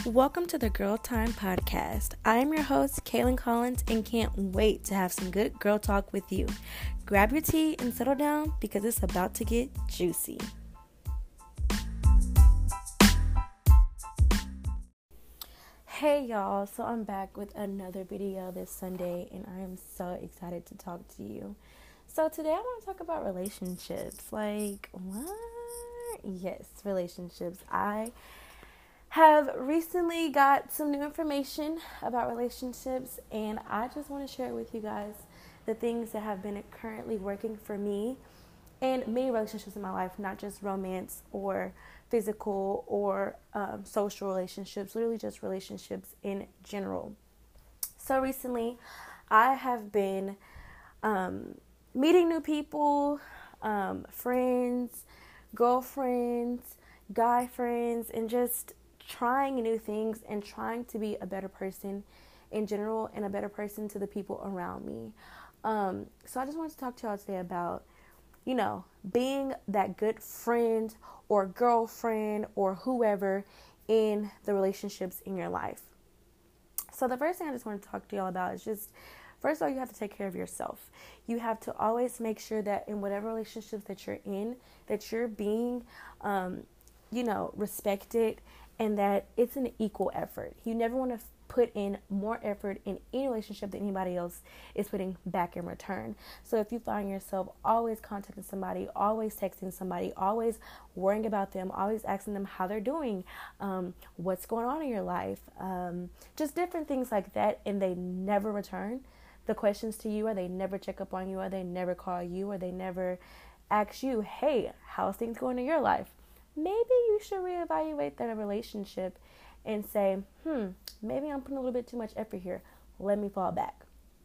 Welcome to the Girl Time Podcast. I am your host, Kaylin Collins, and can't wait to have some good girl talk with you. Grab your tea and settle down because it's about to get juicy. Hey y'all, so I'm back with another video this Sunday and I am so excited to talk to you. So today I want to talk about relationships. Like, what? Yes, relationships. I have recently got some new information about relationships and I just want to share with you guys the things that have been currently working for me and many relationships in my life, not just romance or physical or social relationships, literally just relationships in general. So recently I have been meeting new people, friends, girlfriends, guy friends, and just trying new things and trying to be a better person in general and a better person to the people around me. So I just wanted to talk to y'all today about, being that good friend or girlfriend or whoever in the relationships in your life. So the first thing I just want to talk to y'all about is just, first of all, you have to take care of yourself. You have to always make sure that in whatever relationships that you're in, that you're being, respected and that it's an equal effort. You never want to put in more effort in any relationship than anybody else is putting back in return. So if you find yourself always contacting somebody, always texting somebody, always worrying about them, always asking them how they're doing, what's going on in your life, just different things like that, and they never return the questions to you, or they never check up on you, or they never call you, or they never ask you, hey, how's things going in your life? Maybe you should reevaluate that relationship and say, maybe I'm putting a little bit too much effort here. Let me fall back.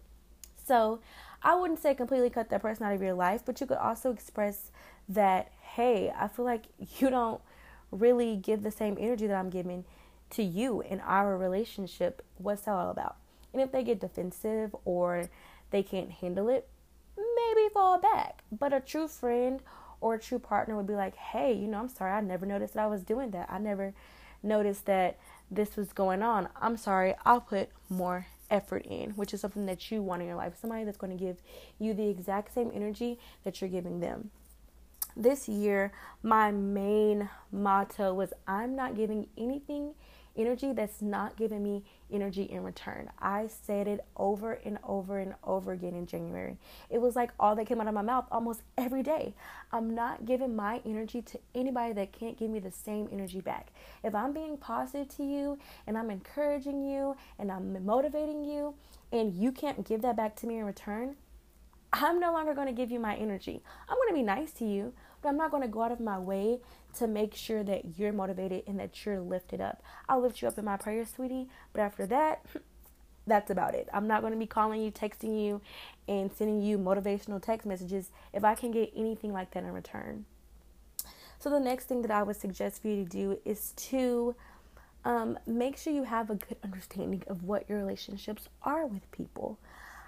So I wouldn't say completely cut that person out of your life, but you could also express that, hey, I feel like you don't really give the same energy that I'm giving to you in our relationship. What's that all about? And if they get defensive or they can't handle it, maybe fall back. But a true friend or a true partner would be like, hey, I'm sorry, I never noticed that I was doing that. I never noticed that this was going on. I'm sorry, I'll put more effort in, which is something that you want in your life. Somebody that's going to give you the exact same energy that you're giving them. This year, my main motto was I'm not giving anything energy that's not giving me energy in return. I said it over and over and over again in January. It was like all that came out of my mouth almost every day. I'm not giving my energy to anybody that can't give me the same energy back. If I'm being positive to you and I'm encouraging you and I'm motivating you and you can't give that back to me in return, I'm no longer going to give you my energy. I'm going to be nice to you, but I'm not going to go out of my way to make sure that you're motivated and that you're lifted up. I'll lift you up in my prayers, sweetie, but after that, that's about it. I'm not going to be calling you, texting you, and sending you motivational text messages if I can get anything like that in return. So the next thing that I would suggest for you to do is to make sure you have a good understanding of what your relationships are with people.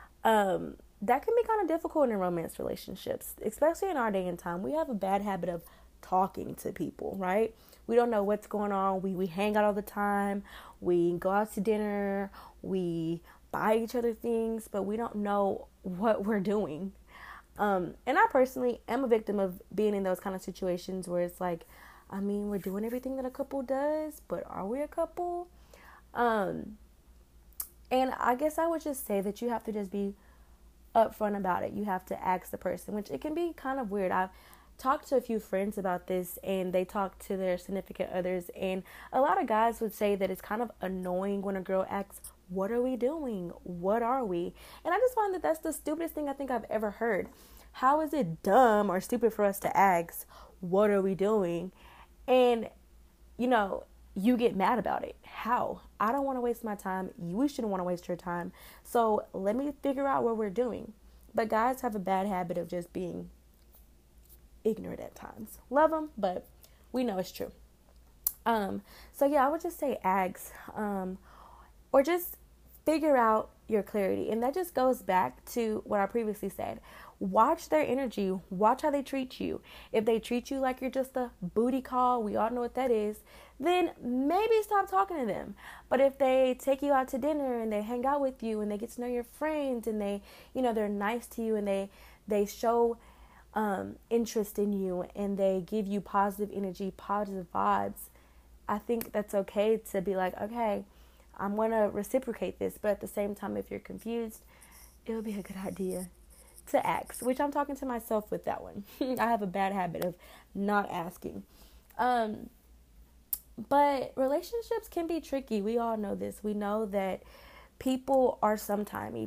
That can be kind of difficult in romance relationships, especially in our day and time. We have a bad habit of talking to people, right? We don't know what's going on. We hang out all the time. We go out to dinner. We buy each other things, but we don't know what we're doing. And I personally am a victim of being in those kind of situations where it's like, we're doing everything that a couple does, but are we a couple? And I guess I would just say that you have to just be upfront about it. You have to ask the person, which it can be kind of weird. I've talked to a few friends about this and they talk to their significant others, and a lot of guys would say that it's kind of annoying when a girl asks, what are we doing? What are we? And I just find that that's the stupidest thing I think I've ever heard. How is it dumb or stupid for us to ask, what are we doing? And, you get mad about it. How? I don't want to waste my time. We shouldn't want to waste your time. So let me figure out what we're doing. But guys have a bad habit of just being ignorant at times. Love them, but we know it's true. So yeah, I would just say ask, or just figure out your clarity. And that just goes back to what I previously said. Watch their energy. Watch how they treat you. If they treat you like you're just a booty call, we all know what that is, then maybe stop talking to them. But if they take you out to dinner and they hang out with you and they get to know your friends and they, they're nice to you and they show interest in you and they give you positive energy, positive vibes, I think that's okay to be like, okay, I'm going to reciprocate this. But at the same time, if you're confused, it would be a good idea to ask, which I'm talking to myself with that one. I have a bad habit of not asking. But relationships can be tricky. We all know this. We know that people are sometimey.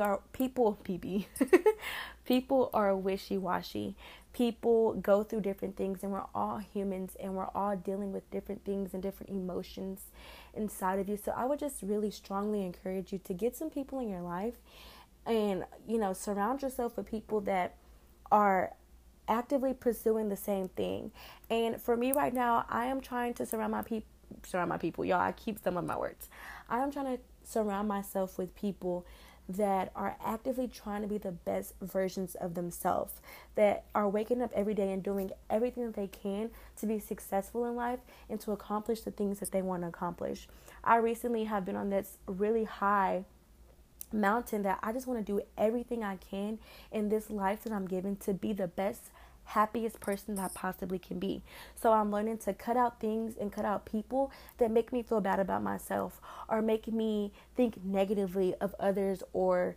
People are wishy-washy. People go through different things, and we're all humans, and we're all dealing with different things and different emotions inside of you. So I would just really strongly encourage you to get some people in your life and, surround yourself with people that are actively pursuing the same thing. And for me right now, I am trying to surround my people. Y'all, I keep some of my words. I am trying to surround myself with people that are actively trying to be the best versions of themselves, that are waking up every day and doing everything that they can to be successful in life and to accomplish the things that they want to accomplish. I recently have been on this really high mountain that I just want to do everything I can in this life that I'm given to be the best, happiest person that I possibly can be. So I'm learning to cut out things and cut out people that make me feel bad about myself or make me think negatively of others or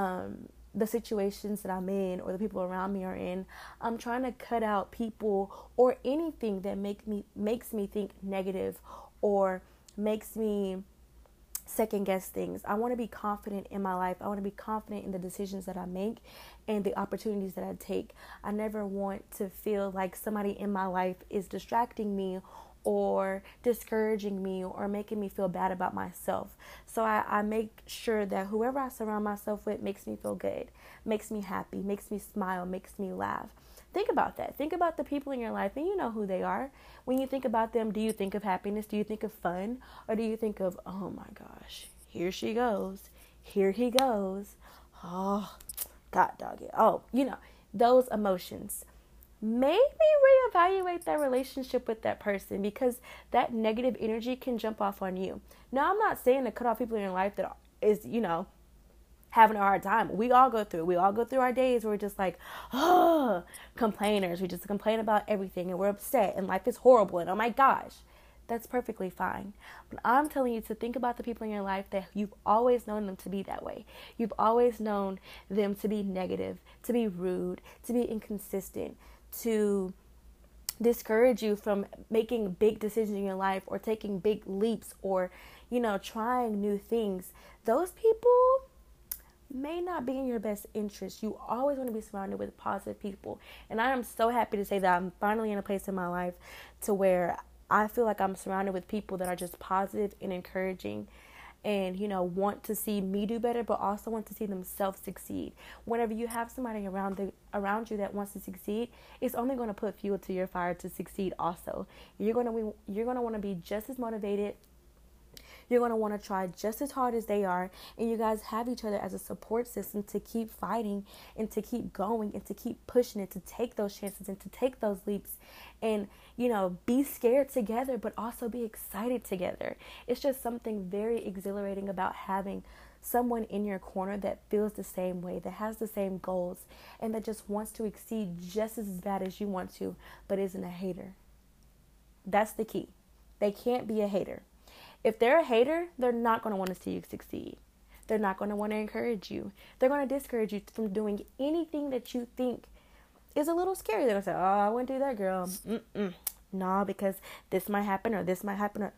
the situations that I'm in or the people around me are in. I'm trying to cut out people or anything that makes me think negative or makes me second guess things. I want to be confident in my life. I want to be confident in the decisions that I make and the opportunities that I take. I never want to feel like somebody in my life is distracting me or discouraging me or making me feel bad about myself. So I make sure that whoever I surround myself with makes me feel good, makes me happy, makes me smile, makes me laugh. Think about that. Think about the people in your life and you know who they are. When you think about them, do you think of happiness? Do you think of fun? Or do you think of, oh my gosh, here she goes. Here he goes. Oh, God dog it. Oh, those emotions. Maybe reevaluate that relationship with that person because that negative energy can jump off on you. Now, I'm not saying to cut off people in your life that is, having a hard time. We all go through our days where we're just like, oh, complainers. We just complain about everything and we're upset and life is horrible and oh my gosh. That's perfectly fine. But I'm telling you to think about the people in your life that you've always known them to be that way. You've always known them to be negative, to be rude, to be inconsistent, to discourage you from making big decisions in your life or taking big leaps or, trying new things. Those people may not be in your best interest. You always want to be surrounded with positive people. And I am so happy to say that I'm finally in a place in my life to where I feel like I'm surrounded with people that are just positive and encouraging and, want to see me do better, but also want to see themselves succeed. Whenever you have somebody around you that wants to succeed, it's only going to put fuel to your fire to succeed also. You're going to want to be just as motivated. You're going to want to try just as hard as they are. And you guys have each other as a support system to keep fighting and to keep going and to keep pushing it, to take those chances and to take those leaps and, be scared together, but also be excited together. It's just something very exhilarating about having someone in your corner that feels the same way, that has the same goals, and that just wants to exceed just as bad as you want to, but isn't a hater. That's the key. They can't be a hater. If they're a hater, they're not going to want to see you succeed. They're not going to want to encourage you. They're going to discourage you from doing anything that you think is a little scary. They're going to say, oh, I wouldn't do that, girl. No, because this might happen or this might happen.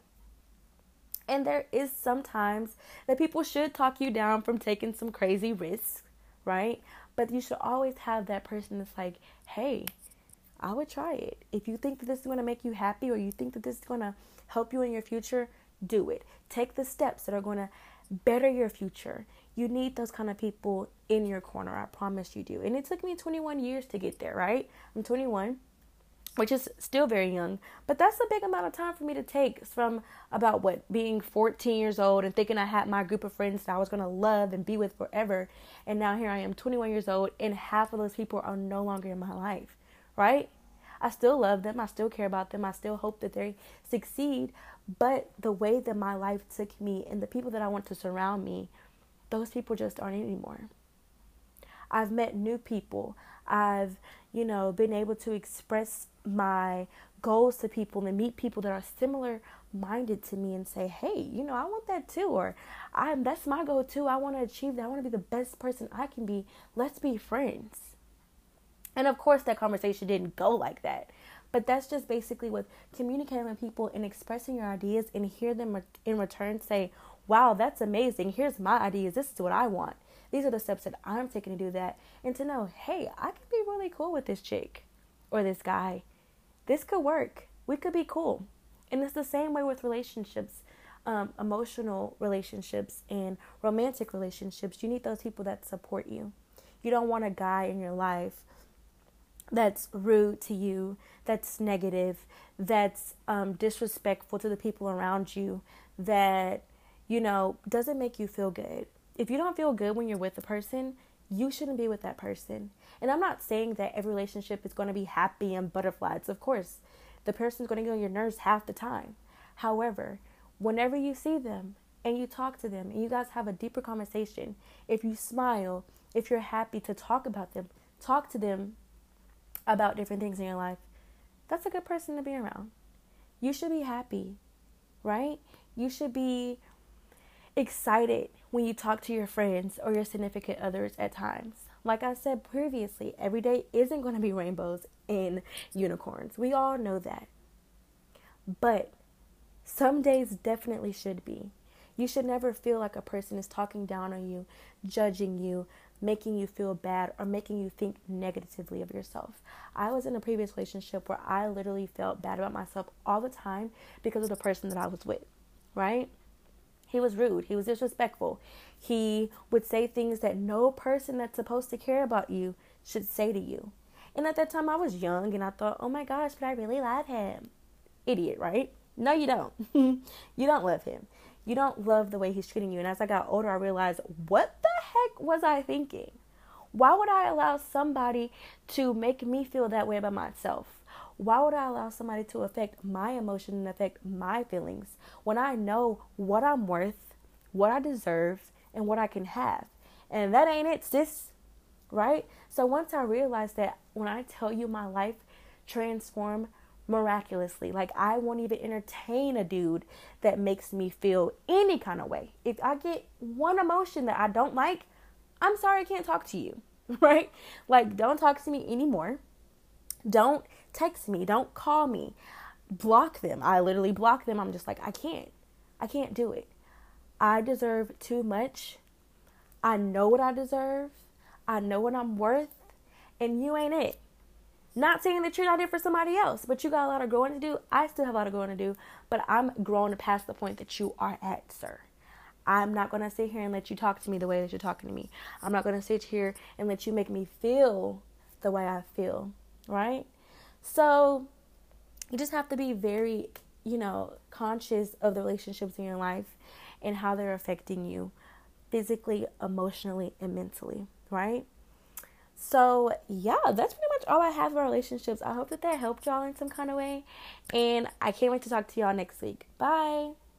And there is sometimes that people should talk you down from taking some crazy risks, right? But you should always have that person that's like, hey, I would try it. If you think that this is going to make you happy or you think that this is going to help you in your future, do it. Take the steps that are going to better your future. You need those kind of people in your corner. I promise you do. And it took me 21 years to get there, right? I'm 21. which is still very young, but that's a big amount of time for me to take from about being 14 years old and thinking I had my group of friends that I was going to love and be with forever. And now here I am 21 years old and half of those people are no longer in my life, right? I still love them. I still care about them. I still hope that they succeed. But the way that my life took me and the people that I want to surround me, those people just aren't anymore. I've met new people. I've, been able to express my goals to people and meet people that are similar minded to me and say, hey, I want that too. Or that's my goal too. I want to achieve that. I want to be the best person I can be. Let's be friends. And of course that conversation didn't go like that. But that's just basically with communicating with people and expressing your ideas and hear them in return say, wow, that's amazing. Here's my ideas. This is what I want. These are the steps that I'm taking to do that. And to know, hey, I could be really cool with this chick or this guy. This could work. We could be cool. And it's the same way with relationships, emotional relationships and romantic relationships. You need those people that support you. You don't want a guy in your life that's rude to you, that's negative, that's disrespectful to the people around you, that, doesn't make you feel good. If you don't feel good when you're with a person, you shouldn't be with that person. And I'm not saying that every relationship is going to be happy and butterflies. Of course, the person's going to get on your nerves half the time. However, whenever you see them and you talk to them and you guys have a deeper conversation, if you smile, if you're happy to talk about them, talk to them about different things in your life, that's a good person to be around. You should be happy, right? You should be excited when you talk to your friends or your significant others at times. Like I said previously, every day isn't going to be rainbows and unicorns. We all know that. But some days definitely should be. You should never feel like a person is talking down on you, judging you, making you feel bad, or making you think negatively of yourself. I was in a previous relationship where I literally felt bad about myself all the time because of the person that I was with, right? He was rude. He was disrespectful. He would say things that no person that's supposed to care about you should say to you. And at that time I was young and I thought, oh my gosh, but I really love him. Idiot, right? No, you don't. You don't love him. You don't love the way he's treating you. And as I got older, I realized, what the heck was I thinking? Why would I allow somebody to make me feel that way about myself? Why would I allow somebody to affect my emotion and affect my feelings when I know what I'm worth, what I deserve, and what I can have? And that ain't it, sis, right? So once I realized that when I tell you my life transformed miraculously, like I won't even entertain a dude that makes me feel any kind of way. If I get one emotion that I don't like, I'm sorry, I can't talk to you, right? Like, don't talk to me anymore. Don't text me. Don't call me. Block them. I literally block them. I'm just like, I can't do it. I deserve too much. I know what I deserve. I know what I'm worth. And you ain't it. Not saying that you're not it for somebody else, but you got a lot of growing to do. I still have a lot of growing to do, but I'm growing past the point that you are at, sir. I'm not going to sit here and let you talk to me the way that you're talking to me. I'm not going to sit here and let you make me feel the way I feel, right? So you just have to be very, conscious of the relationships in your life and how they're affecting you physically, emotionally, and mentally, right? So, yeah, that's pretty much all I have about relationships. I hope that helped y'all in some kind of way. And I can't wait to talk to y'all next week. Bye.